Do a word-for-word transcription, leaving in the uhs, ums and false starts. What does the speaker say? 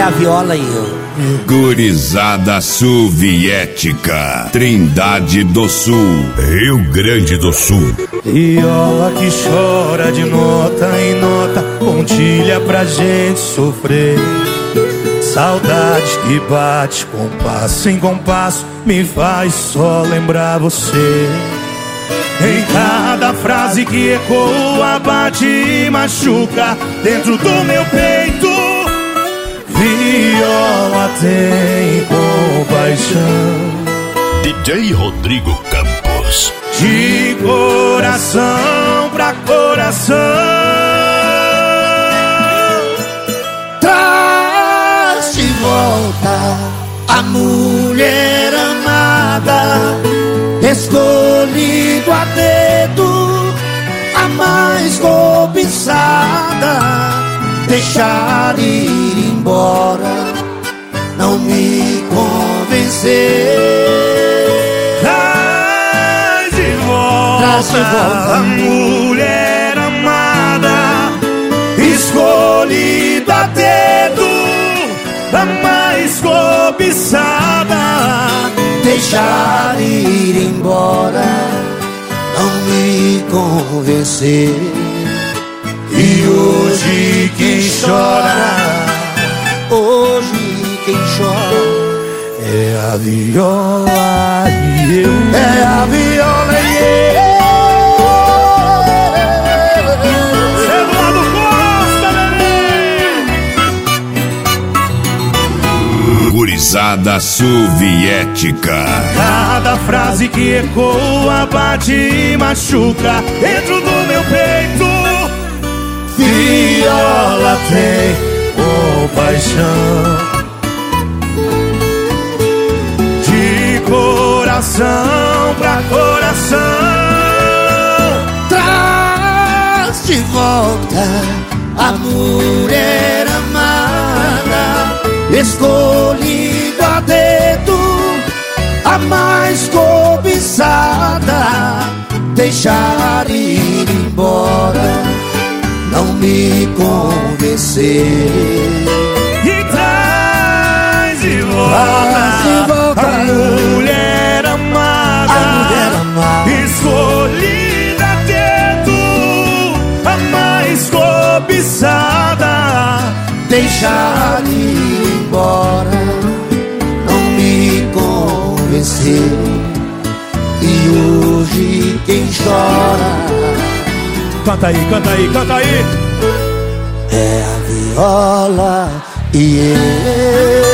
a viola e eu. Gurizada soviética, Trindade do Sul, Rio Grande do Sul. Viola que chora de nota em nota, pontilha pra gente sofrer. Saudade que bate compasso em compasso, me faz só lembrar você. Em cada frase que ecoa, bate e machuca dentro do meu peito. Viola tem compaixão. D J Rodrigo Campos. De coração pra coração, traz de volta a mulher amada, escolhido a dedo, a mais cobiçada. Deixar ir embora não me convencer. Traz de volta, Traz de volta a mulher amada, escolhida a dedo, a mais cobiçada. Deixar ir embora não me convencer. E hoje quem chora, hoje quem chora é a viola e eu. É a viola e eu. Eduardo Costa, bebê. Gurizada soviética. Cada frase que ecoa, bate e machuca dentro do meu peito. Viola tem compaixão. De coração pra coração, traz de volta a mulher amada, escolhido a dedo, a mais cobiçada. Deixar ir embora não me convencer. e traz de volta, Traz de volta a mulher amada, a mulher amada, escolhida a dedo, a mais cobiçada. deixar ir embora não me convencer. E hoje quem chora Canta aí, canta aí, canta aí. é a viola e eu.